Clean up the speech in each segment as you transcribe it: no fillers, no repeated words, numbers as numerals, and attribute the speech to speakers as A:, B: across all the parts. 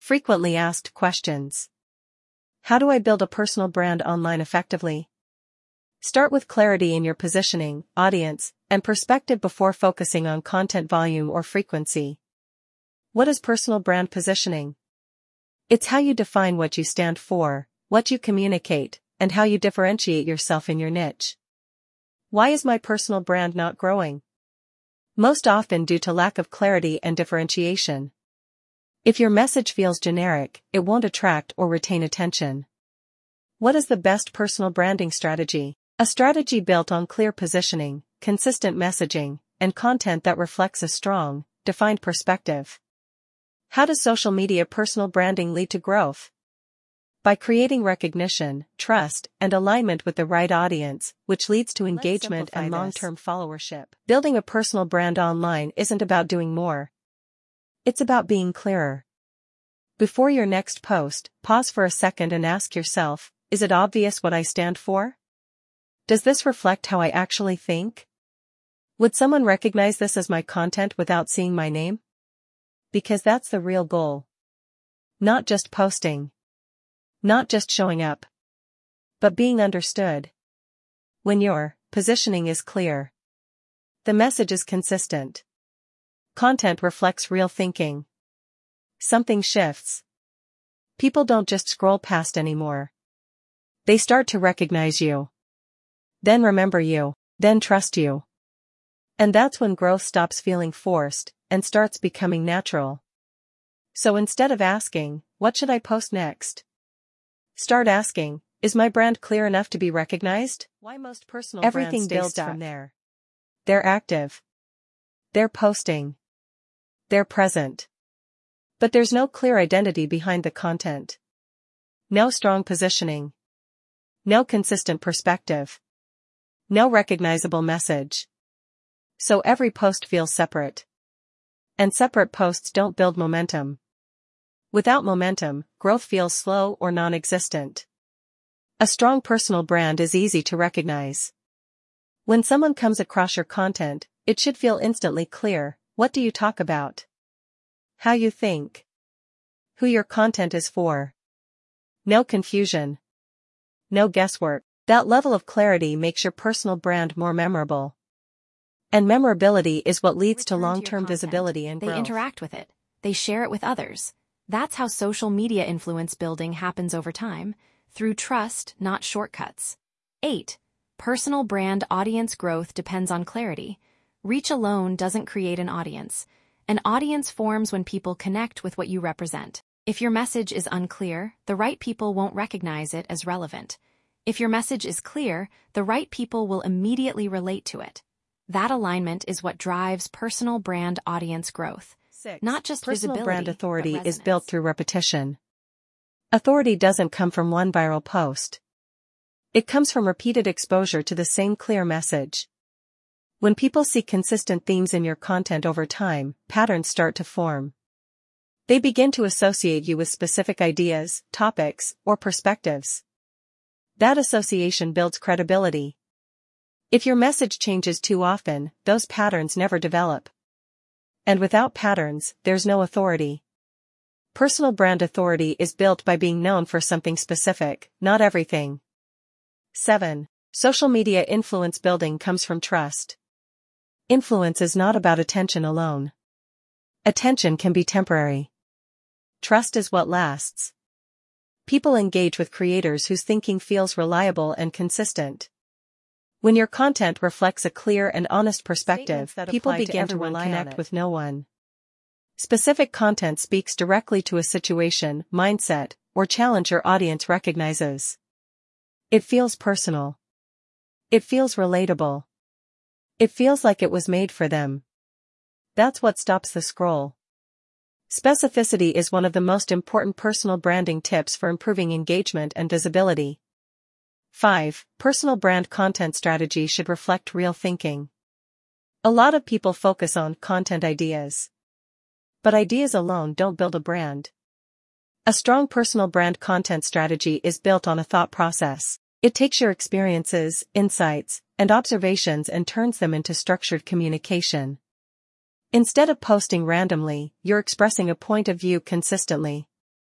A: Frequently asked questions. How do I build a personal brand online effectively? Start with clarity in your positioning, audience, and perspective before focusing on content volume or frequency. What is personal brand positioning? It's how you define what you stand for, what you communicate, and how you differentiate yourself in your niche. Why is my personal brand not growing? Most often due to lack of clarity and differentiation. If your message feels generic, it won't attract or retain attention. What is the best personal branding strategy? A strategy built on clear positioning, consistent messaging, and content that reflects a strong, defined perspective. How does social media personal branding lead to growth? By creating recognition, trust, and alignment with the right audience, which leads to engagement and long-term followership. Building a personal brand online isn't about doing more. It's about being clearer. Before your next post, pause for a second and ask yourself, is it obvious what I stand for? Does this reflect how I actually think? Would someone recognize this as my content without seeing my name? Because that's the real goal. Not just posting. Not just showing up. But being understood. When your positioning is clear. The message is consistent. Content reflects real thinking. Something shifts. People don't just scroll past anymore. They start to recognize you. Then remember you. Then trust you. And that's when growth stops feeling forced and starts becoming natural. So instead of asking, what should I post next? Start asking, is my brand clear enough to be recognized? Why most personal
B: Everything
A: brands
B: builds
A: stay stuck
B: from there.
A: They're active. They're posting. They're present. But there's no clear identity behind the content. No strong positioning. No consistent perspective. No recognizable message. So every post feels separate. And separate posts don't build momentum. Without momentum, growth feels slow or non-existent. A strong personal brand is easy to recognize. When someone comes across your content, it should feel instantly clear. What do you talk about? How you think. Who your content is for. No confusion. No guesswork. That level of clarity makes your personal brand more memorable. And memorability is what leads to long-term visibility and growth.
B: They interact with it. They share it with others. That's how social media influence building happens over time, through trust, not shortcuts. 8. Personal brand audience growth depends on clarity. Reach alone doesn't create an audience. An audience forms when people connect with what you represent. If your message is unclear, the right people won't recognize it as relevant. If your message is clear, the right people will immediately relate to it. That alignment is what drives personal brand audience growth.
A: 6.
B: Not just
A: Personal
B: visibility,
A: brand authority
B: but
A: is built
B: resonance.
A: through repetition. Authority doesn't come from one viral post. It comes from repeated exposure to the same clear message. When people see consistent themes in your content over time, patterns start to form. They begin to associate you with specific ideas, topics, or perspectives. That association builds credibility. If your message changes too often, those patterns never develop. And without patterns, there's no authority. Personal brand authority is built by being known for something specific, not everything. 7. Social media influence building comes from trust. Influence is not about attention alone. Attention can be temporary. Trust is what lasts. People engage with creators whose thinking feels reliable and consistent. When your content reflects a clear and honest perspective, people begin to connect with no one. Specific content speaks directly to a situation, mindset, or challenge your audience recognizes. It feels personal. It feels relatable. It feels like it was made for them. That's what stops the scroll. Specificity is one of the most important personal branding tips for improving engagement and visibility. 5. Personal brand content strategy should reflect real thinking. A lot of people focus on content ideas. But ideas alone don't build a brand. A strong personal brand content strategy is built on a thought process. It takes your experiences, insights, and observations and turns them into structured communication. Instead of posting randomly, you're expressing a point of view consistently.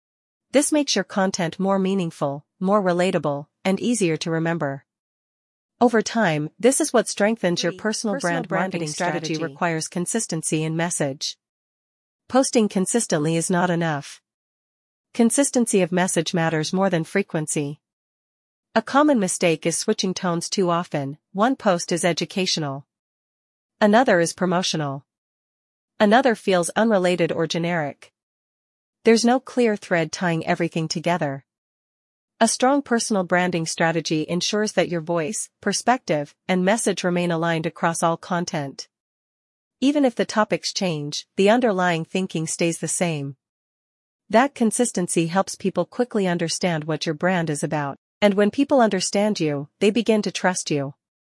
A: This makes your content more meaningful, more relatable, and easier to remember. Over time, this is what strengthens your personal brand. Marketing strategy requires consistency in message. Posting consistently is not enough. Consistency of message matters more than frequency. A common mistake is switching tones too often. One post is educational. Another is promotional. Another feels unrelated or generic. There's no clear thread tying everything together. A strong personal branding strategy ensures that your voice, perspective, and message remain aligned across all content. Even if the topics change, the underlying thinking stays the same. That consistency helps people quickly understand what your brand is about, and when people understand you, they begin to trust you.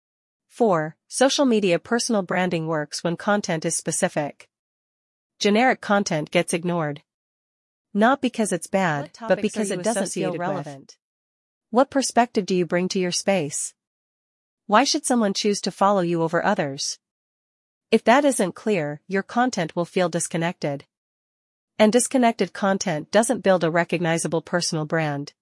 A: 4. Social media personal branding works when content is specific. Generic content gets ignored. Not because it's bad, but because it doesn't feel relevant. What perspective do you bring to your space? Why should someone choose to follow you over others? If that isn't clear, your content will feel disconnected. And disconnected content doesn't build a recognizable personal brand.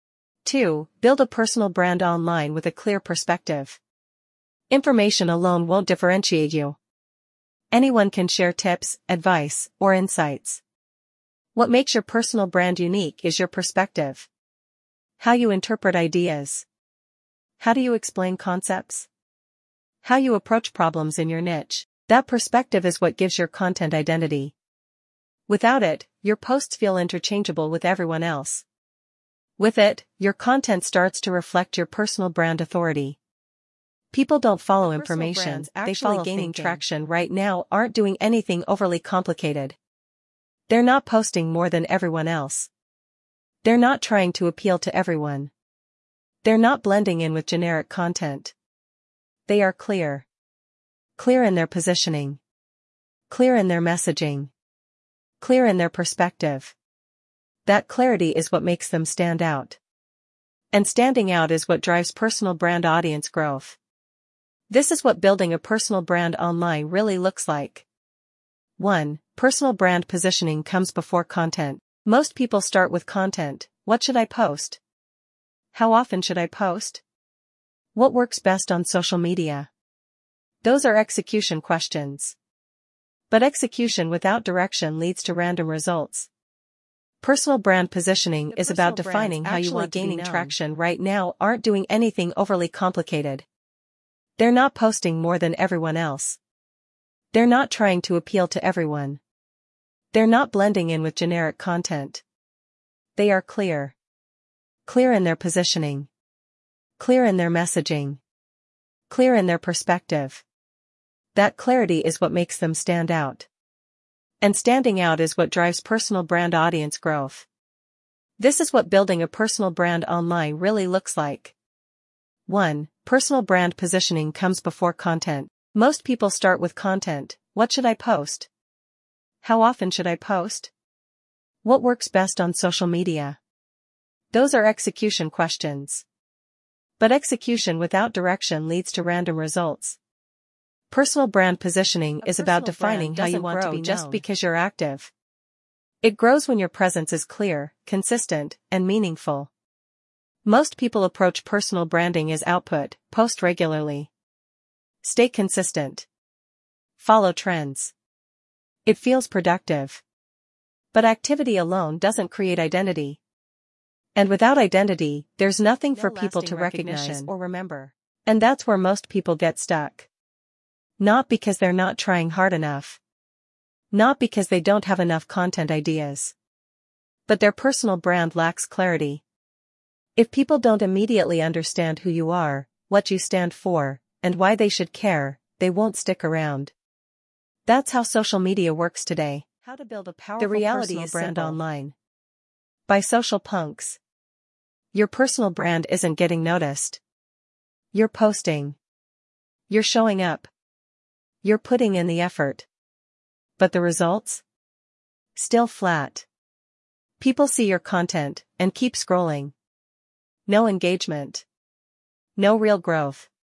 A: 2. Build a personal brand online with a clear perspective. Information alone won't differentiate you. Anyone can share tips, advice, or insights. What makes your personal brand unique is your perspective. How you interpret ideas. How do you explain concepts? How you approach problems in your niche. That perspective is what gives your content identity. Without it, your posts feel interchangeable with everyone else. With it, your content starts to reflect your personal brand authority. People don't follow information, they follow gaining traction right now. Aren't doing anything overly complicated. They're not posting more than everyone else. They're not trying to appeal to everyone. They're not blending in with generic content. They are clear. Clear in their positioning. Clear in their messaging. Clear in their perspective. That clarity is what makes them stand out. And standing out is what drives personal brand audience growth. This is what building a personal brand online really looks like. 1. Personal brand positioning comes before content. Most people start with content. What should I post? How often should I post? What works best on social media? Those are execution questions. But execution without direction leads to random results. Personal brand positioning is about defining how you want gaining traction right now. Aren't doing anything overly complicated. They're not posting more than everyone else. They're not trying to appeal to everyone. They're not blending in with generic content. They are clear. Clear in their positioning. Clear in their messaging. Clear in their perspective. That clarity is what makes them stand out. And standing out is what drives personal brand audience growth. This is what building a personal brand online really looks like. 1. Personal brand positioning comes before content. Most people start with content. What should I post? How often should I post? What works best on social media? Those are execution questions. But execution without direction leads to random results. Personal brand positioning is about defining how you want to be just because you're active. It grows when your presence is clear, consistent, and meaningful. Most people approach personal branding as output. Post regularly. Stay consistent. Follow trends. It feels productive. But activity alone doesn't create identity. And without identity, there's nothing for people to recognize or remember. And that's where most people get stuck. Not because they're not trying hard enough. Not because they don't have enough content ideas. But their personal brand lacks clarity. If people don't immediately understand who you are, what you stand for, and why they should care, they won't stick around. That's how social media works today. How to build a powerful personal brand online. By social punks. Your personal brand isn't getting noticed. You're posting. You're showing up. You're putting in the effort. But the results? Still flat. People see your content and keep scrolling. No engagement. No real growth.